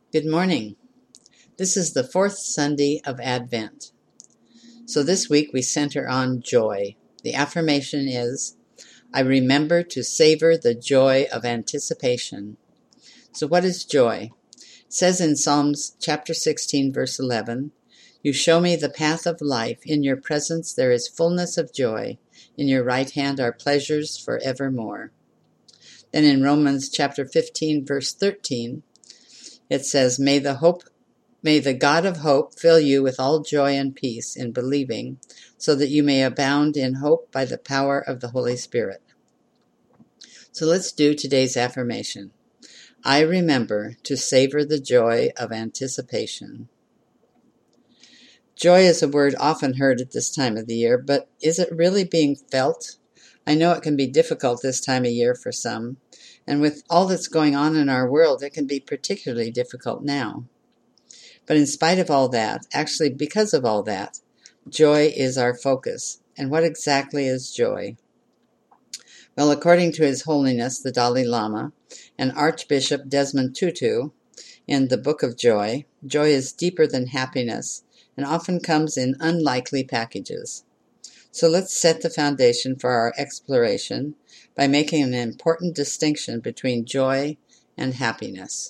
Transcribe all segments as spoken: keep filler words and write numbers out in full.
Good morning. This is the fourth Sunday of Advent. So this week we center on joy. The affirmation is, I remember to savor the joy of anticipation. So what is joy? It says in Psalms chapter sixteen, verse eleven, You show me the path of life. In your presence there is fullness of joy. In your right hand are pleasures forevermore. Then in Romans chapter fifteen, verse thirteen, it says, May the hope, may the God of hope fill you with all joy and peace in believing, so that you may abound in hope by the power of the Holy Spirit. So let's do today's affirmation. I remember to savor the joy of anticipation. Joy is a word often heard at this time of the year, but is it really being felt? I know it can be difficult this time of year for some, and with all that's going on in our world, it can be particularly difficult now. But in spite of all that, actually because of all that, joy is our focus. And what exactly is joy? Well, according to His Holiness the Dalai Lama and Archbishop Desmond Tutu, in the Book of Joy, joy is deeper than happiness and often comes in unlikely packages. So let's set the foundation for our exploration by making an important distinction between joy and happiness.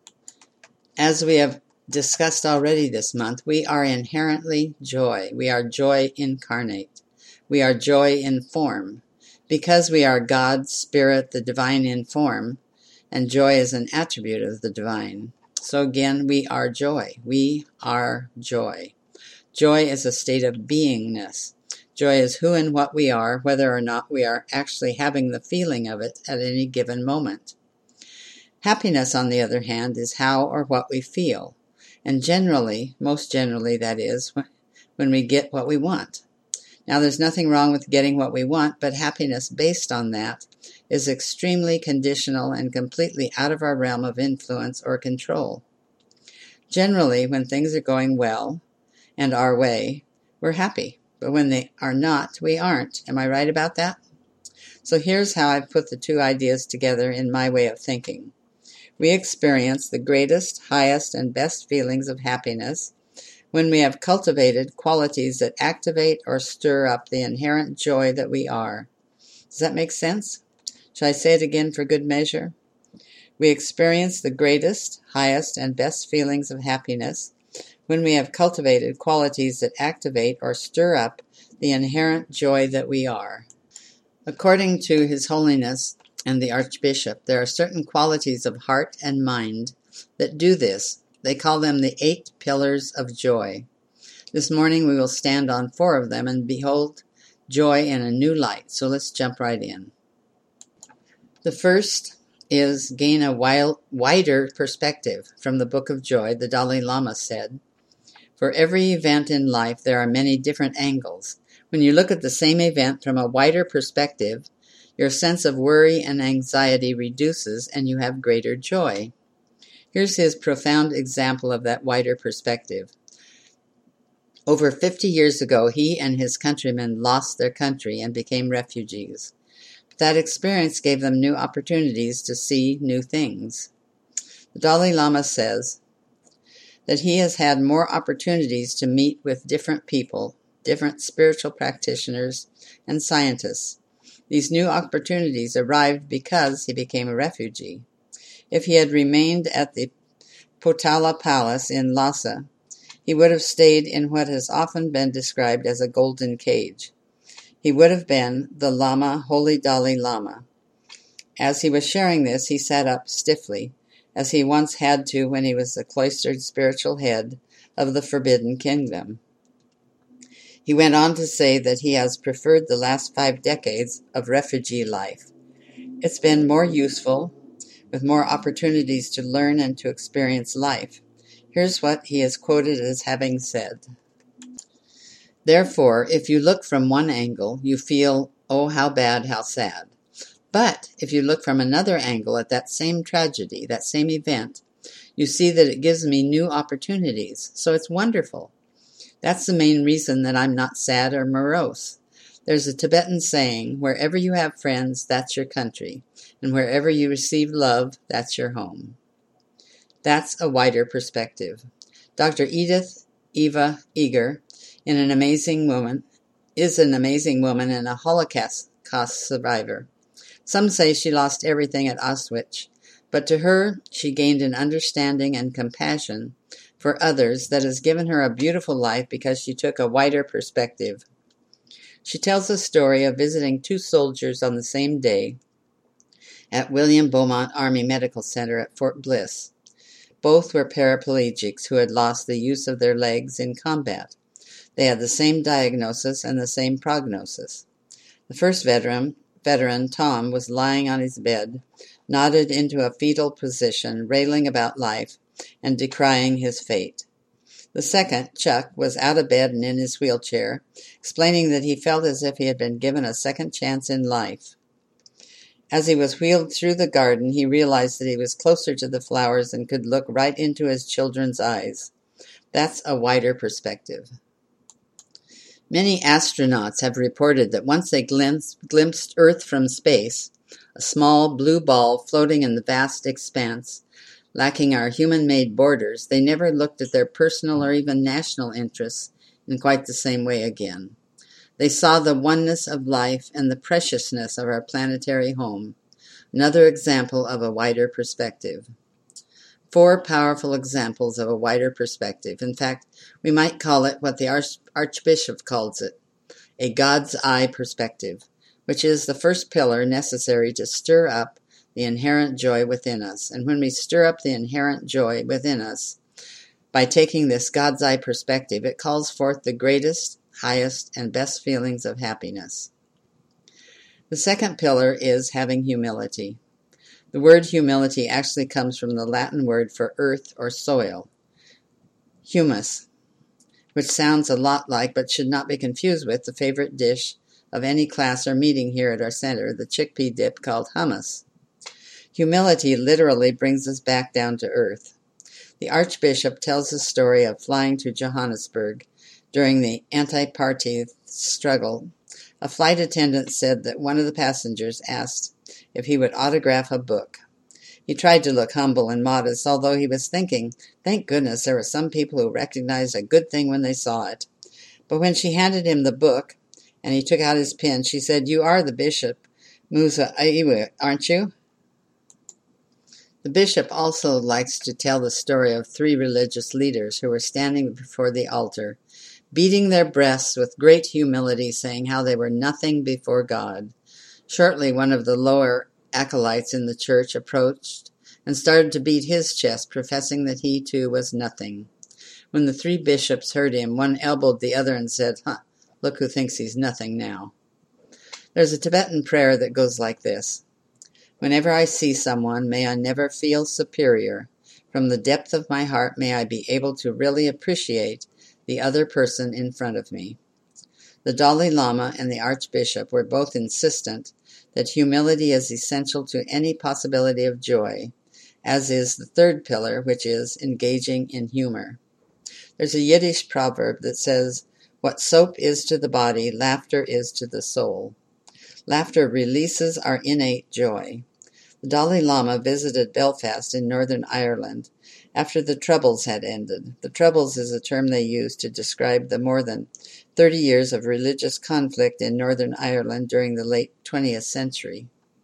As we have discussed already this month, we are inherently joy. We are joy incarnate. We are joy in form. Because we are God, Spirit, the divine in form, and joy is an attribute of the divine. So again, we are joy. We are joy. Joy is a state of beingness. Joy is who and what we are, whether or not we are actually having the feeling of it at any given moment. Happiness, on the other hand, is how or what we feel, and generally, most generally that is, when we get what we want. Now, there's nothing wrong with getting what we want, but happiness based on that is extremely conditional and completely out of our realm of influence or control. Generally, when things are going well and our way, we're happy. But when they are not, we aren't. Am I right about that? So here's how I've put the two ideas together in my way of thinking. We experience the greatest, highest, and best feelings of happiness when we have cultivated qualities that activate or stir up the inherent joy that we are. Does that make sense? Shall I say it again for good measure? We experience the greatest, highest, and best feelings of happiness when we have cultivated qualities that activate or stir up the inherent joy that we are. According to His Holiness and the Archbishop, there are certain qualities of heart and mind that do this. They call them the eight pillars of joy. This morning we will stand on four of them and behold joy in a new light. So let's jump right in. The first is gain a wider perspective. From the Book of Joy, the Dalai Lama said, For every event in life, there are many different angles. When you look at the same event from a wider perspective, your sense of worry and anxiety reduces and you have greater joy. Here's his profound example of that wider perspective. Over fifty years ago, he and his countrymen lost their country and became refugees. That experience gave them new opportunities to see new things. The Dalai Lama says that he has had more opportunities to meet with different people, different spiritual practitioners, and scientists. These new opportunities arrived because he became a refugee. If he had remained at the Potala Palace in Lhasa, he would have stayed in what has often been described as a golden cage. He would have been the Lama, Holy Dalai Lama. As he was sharing this, he sat up stiffly, as he once had to when he was the cloistered spiritual head of the Forbidden Kingdom. He went on to say that he has preferred the last five decades of refugee life. It's been more useful, with more opportunities to learn and to experience life. Here's what he is quoted as having said. Therefore, if you look from one angle, you feel, oh, how bad, how sad. But if you look from another angle at that same tragedy, that same event, you see that it gives me new opportunities. So it's wonderful. That's the main reason that I'm not sad or morose. There's a Tibetan saying, wherever you have friends, that's your country. And wherever you receive love, that's your home. That's a wider perspective. Doctor Edith Eva Eger, in an amazing woman, is an amazing woman and a Holocaust survivor. Some say she lost everything at Auschwitz, but to her she gained an understanding and compassion for others that has given her a beautiful life because she took a wider perspective. She tells the story of visiting two soldiers on the same day at William Beaumont Army Medical Center at Fort Bliss. Both were paraplegics who had lost the use of their legs in combat. They had the same diagnosis and the same prognosis. The first veteran, veteran, Tom, was lying on his bed, nodded into a fetal position, railing about life and decrying his fate. The second, Chuck, was out of bed and in his wheelchair, explaining that he felt as if he had been given a second chance in life. As he was wheeled through the garden, he realized that he was closer to the flowers and could look right into his children's eyes. That's a wider perspective. Many astronauts have reported that once they glimpsed, glimpsed Earth from space, a small blue ball floating in the vast expanse, lacking our human-made borders, they never looked at their personal or even national interests in quite the same way again. They saw the oneness of life and the preciousness of our planetary home, another example of a wider perspective. Four powerful examples of a wider perspective. In fact, we might call it what the Arch- Archbishop calls it, a God's eye perspective, which is the first pillar necessary to stir up the inherent joy within us. And when we stir up the inherent joy within us, by taking this God's eye perspective, it calls forth the greatest, highest, and best feelings of happiness. The second pillar is having humility. The word humility actually comes from the Latin word for earth or soil, humus, which sounds a lot like, but should not be confused with, the favorite dish of any class or meeting here at our center, the chickpea dip called hummus. Humility literally brings us back down to earth. The Archbishop tells the story of flying to Johannesburg during the anti-apartheid struggle. A flight attendant said that one of the passengers asked if he would autograph a book. He tried to look humble and modest, although he was thinking, thank goodness there were some people who recognized a good thing when they saw it. But when she handed him the book, and he took out his pen, she said, you are the Bishop Musa Iwe, aren't you? The bishop also likes to tell the story of three religious leaders who were standing before the altar, beating their breasts with great humility, saying how they were nothing before God. Shortly, one of the lower acolytes in the church approached and started to beat his chest, professing that he too was nothing. When the three bishops heard him, one elbowed the other and said, huh, look who thinks he's nothing now. There's a Tibetan prayer that goes like this. Whenever I see someone, may I never feel superior. From the depth of my heart, may I be able to really appreciate the other person in front of me. The Dalai Lama and the Archbishop were both insistent that humility is essential to any possibility of joy, as is the third pillar, which is engaging in humor. There's a Yiddish proverb that says, what soap is to the body, laughter is to the soul. Laughter releases our innate joy. The Dalai Lama visited Belfast in Northern Ireland after the Troubles had ended. The Troubles is a term they use to describe the more than thirty years of religious conflict in Northern Ireland during the late twentieth century.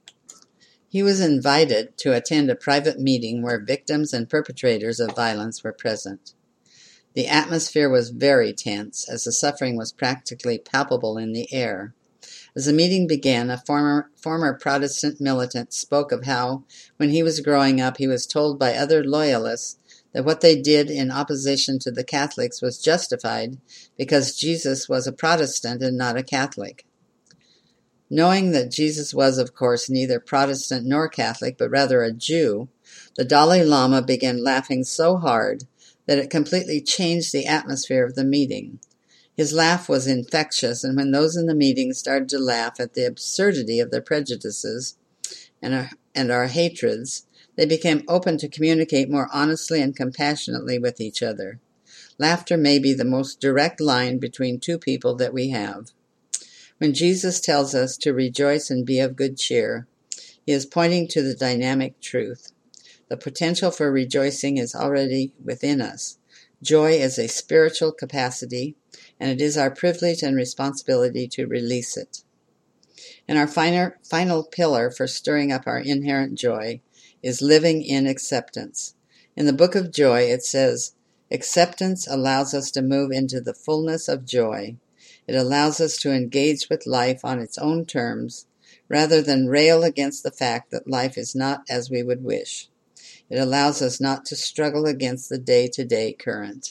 He was invited to attend a private meeting where victims and perpetrators of violence were present. The atmosphere was very tense, as the suffering was practically palpable in the air. As the meeting began, a former, former Protestant militant spoke of how, when he was growing up, he was told by other loyalists that what they did in opposition to the Catholics was justified because Jesus was a Protestant and not a Catholic. Knowing that Jesus was, of course, neither Protestant nor Catholic, but rather a Jew, the Dalai Lama began laughing so hard that it completely changed the atmosphere of the meeting. His laugh was infectious, and when those in the meeting started to laugh at the absurdity of their prejudices and our, and our hatreds, they became open to communicate more honestly and compassionately with each other. Laughter may be the most direct line between two people that we have. When Jesus tells us to rejoice and be of good cheer, he is pointing to the dynamic truth. The potential for rejoicing is already within us. Joy is a spiritual capacity, and it is our privilege and responsibility to release it. And our final, final pillar for stirring up our inherent joy is living in acceptance. In the book of Joy, it says, acceptance allows us to move into the fullness of joy. It allows us to engage with life on its own terms, rather than rail against the fact that life is not as we would wish. It allows us not to struggle against the day-to-day current.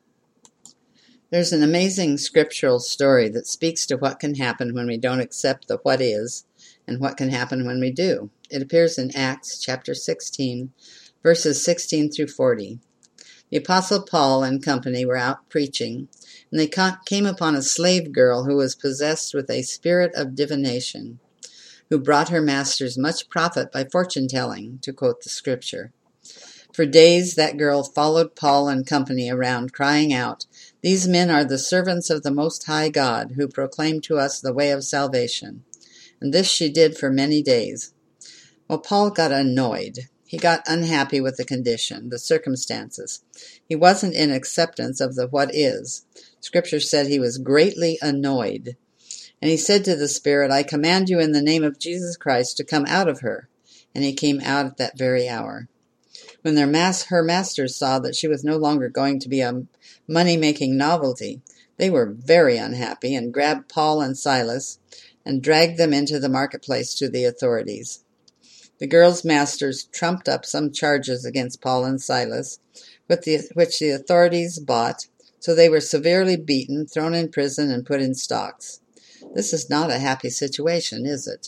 There's an amazing scriptural story that speaks to what can happen when we don't accept the what is and what can happen when we do. It appears in Acts chapter sixteen, verses sixteen through forty. The Apostle Paul and company were out preaching, and they came upon a slave girl who was possessed with a spirit of divination, who brought her masters much profit by fortune-telling, to quote the scripture. For days that girl followed Paul and company around, crying out, "These men are the servants of the Most High God, who proclaim to us the way of salvation." And this she did for many days. Well, Paul got annoyed. He got unhappy with the condition, the circumstances. He wasn't in acceptance of the what is. Scripture said he was greatly annoyed. And he said to the spirit, "I command you in the name of Jesus Christ to come out of her." And he came out at that very hour. When their mas- her masters saw that she was no longer going to be a money-making novelty, they were very unhappy and grabbed Paul and Silas and dragged them into the marketplace to the authorities. The girl's masters trumped up some charges against Paul and Silas, which the, which the authorities bought, so they were severely beaten, thrown in prison, and put in stocks. This is not a happy situation, is it?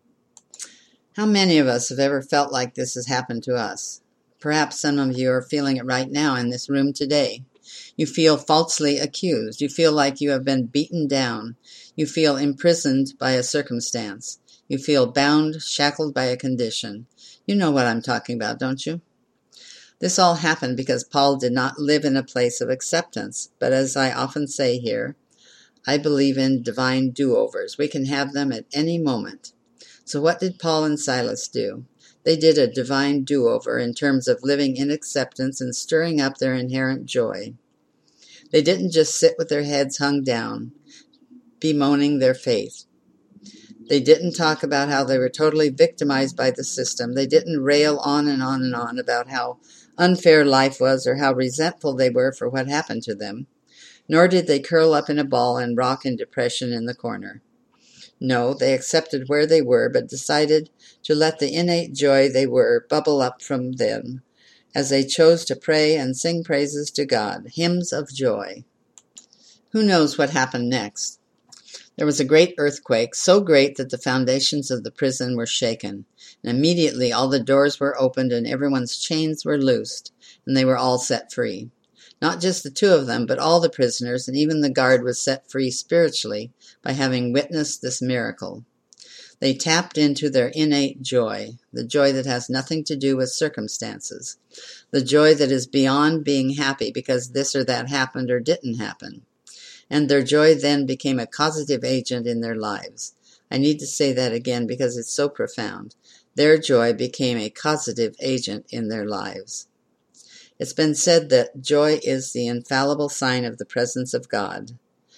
How many of us have ever felt like this has happened to us? Perhaps some of you are feeling it right now in this room today. You feel falsely accused. You feel like you have been beaten down. You feel imprisoned by a circumstance. You feel bound, shackled by a condition. You know what I'm talking about, don't you? This all happened because Paul did not live in a place of acceptance. But as I often say here, I believe in divine do-overs. We can have them at any moment. So what did Paul and Silas do? They did a divine do-over in terms of living in acceptance and stirring up their inherent joy. They didn't just sit with their heads hung down, bemoaning their fate. They didn't talk about how they were totally victimized by the system. They didn't rail on and on and on about how unfair life was or how resentful they were for what happened to them. Nor did they curl up in a ball and rock in depression in the corner. No, they accepted where they were, but decided to let the innate joy they were bubble up from them as they chose to pray and sing praises to God, hymns of joy. Who knows what happened next? There was a great earthquake, so great that the foundations of the prison were shaken, and immediately all the doors were opened and everyone's chains were loosed, and they were all set free. Not just the two of them, but all the prisoners, and even the guard was set free spiritually by having witnessed this miracle. They tapped into their innate joy, the joy that has nothing to do with circumstances, the joy that is beyond being happy because this or that happened or didn't happen. And their joy then became a causative agent in their lives. I need to say that again because it's so profound. Their joy became a causative agent in their lives. It's been said that joy is the infallible sign of the presence of God.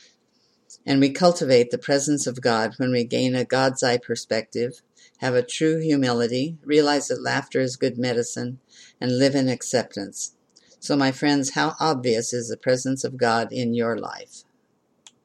And we cultivate the presence of God when we gain a God's eye perspective, have a true humility, realize that laughter is good medicine, and live in acceptance. So, my friends, how obvious is the presence of God in your life?